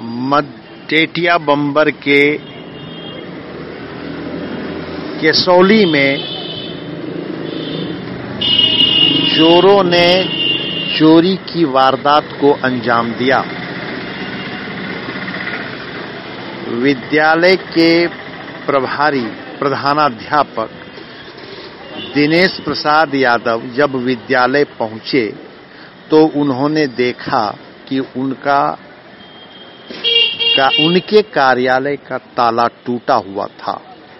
टेटिया बंबर के केसौली में चोरों ने चोरी की वारदात को अंजाम दिया। विद्यालय के प्रभारी प्रधानाध्यापक दिनेश प्रसाद यादव जब विद्यालय पहुंचे तो उन्होंने देखा कि उनके कार्यालय का ताला टूटा हुआ था।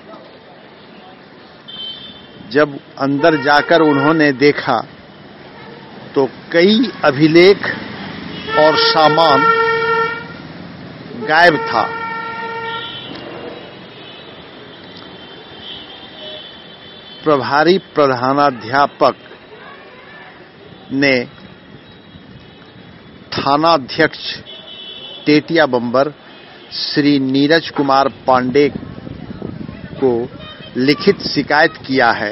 जब अंदर जाकर उन्होंने देखा तो कई अभिलेख और सामान गायब था। प्रभारी प्रधानाध्यापक ने थानाध्यक्ष टेटिया बंबर श्री नीरज कुमार पांडे को लिखित शिकायत किया है।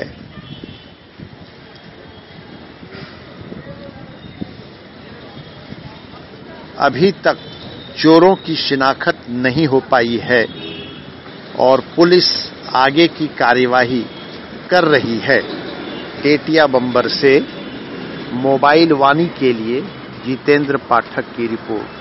अभी तक चोरों की शिनाख्त नहीं हो पाई है और पुलिस आगे की कार्यवाही कर रही है। टेटिया बंबर से मोबाइल वाणी के लिए जितेंद्र पाठक की रिपोर्ट।